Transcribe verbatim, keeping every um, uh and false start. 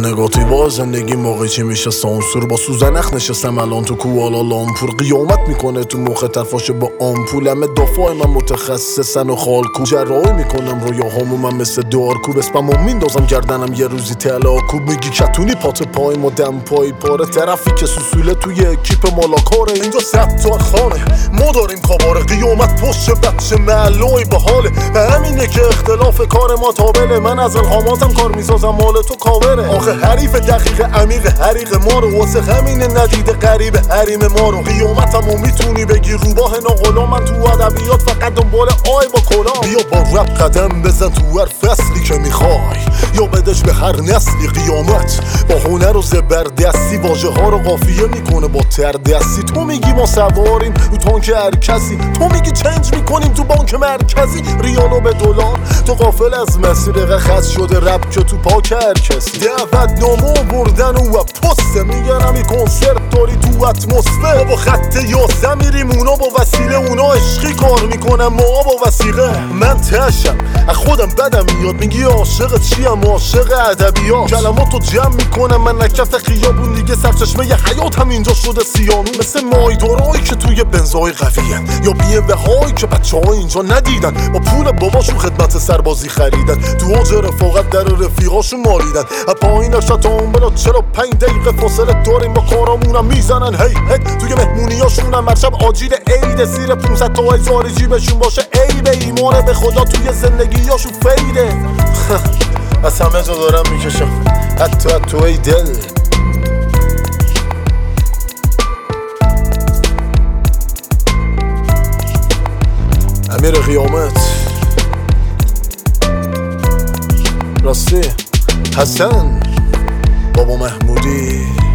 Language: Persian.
نگاتیوا زندگی موقعی چی میشه سانسور. با سوزنخ نشستم الان تو کوالالامپور. قیامت میکنه تو مخ طرفاشه با آمپول. همه دافای من متخصصن و خالکو. جراحی میکنم رویاهامو من مثل دارکوب. اسممو میندازم گردنم یه روزی تلاکوب. میگی کتونی پات پای ما دم پای پاره. طرفی که سوسوله توی اکیپ مالاکاره. اینجا ستار خانه ما داریم کاباره. قیامت پشت بچه معلوی به حاله. همینه که اختلاف کار ما تابله. من از الهاماتم کار میسازم مال تو کاوره. آخه حریف دقیق عمیق حریق ما رو. واسه همینه ندیده قریب حریم ما رو. قیامتمو میتونی بگی روباه ناغلا. من تو ادبیات فقط دنبال آی با کلا. بیا با رپ قدم بزن تو هر فصلی که میخوای. یا بدش به هر نسلی. قیامت با هنر و زبردستی واژه ها رو قافیه میکنه با تردستی. تو میگی ما سواریم رو تانک هر کسی. تو میگی چنج میکنیم تو بانک مرکزی. ریالو به دلار تو غافل از مسیر خط شده رپ که تو پاک هر کسی. دعوت نامو بردن و پسته میگرم ای کنسرت داری تو اتمسفر. با خط یاسه میریم اونا با وسیله. اونا عشقی کار میکنم ما با وسیقه. من تشم از خودم بدم میاد. میگی عاشق چیم عاشق ادبیات. کلماتو جمع میکنم من نکفت خیابون دیگه. سرچشمه ی حیات هم اینجا شده سیانون. مثل مایدارایی که توی بنزای قویان. یا بی ام وهایی که بچه ها اینجا ندیدن. با پول باباشون خدمت سربازی خریدن. تو اوج رفاقت در رفیقاشون مالیدن. پایین شتام بلا چرا پنج دقیقه فاصله داریم با کارامونم میزنن هی هی. توی مهمونیاشون هم مرشب آجیل عید. زیر پونصد تا هزار جیبشون باشه ای به ایمانه به خدا. توی زندگیاشون فیده. از همه جا دارم میکشم حتی تو ای دل. امیر قیامت راستی حسن بابا محمودی.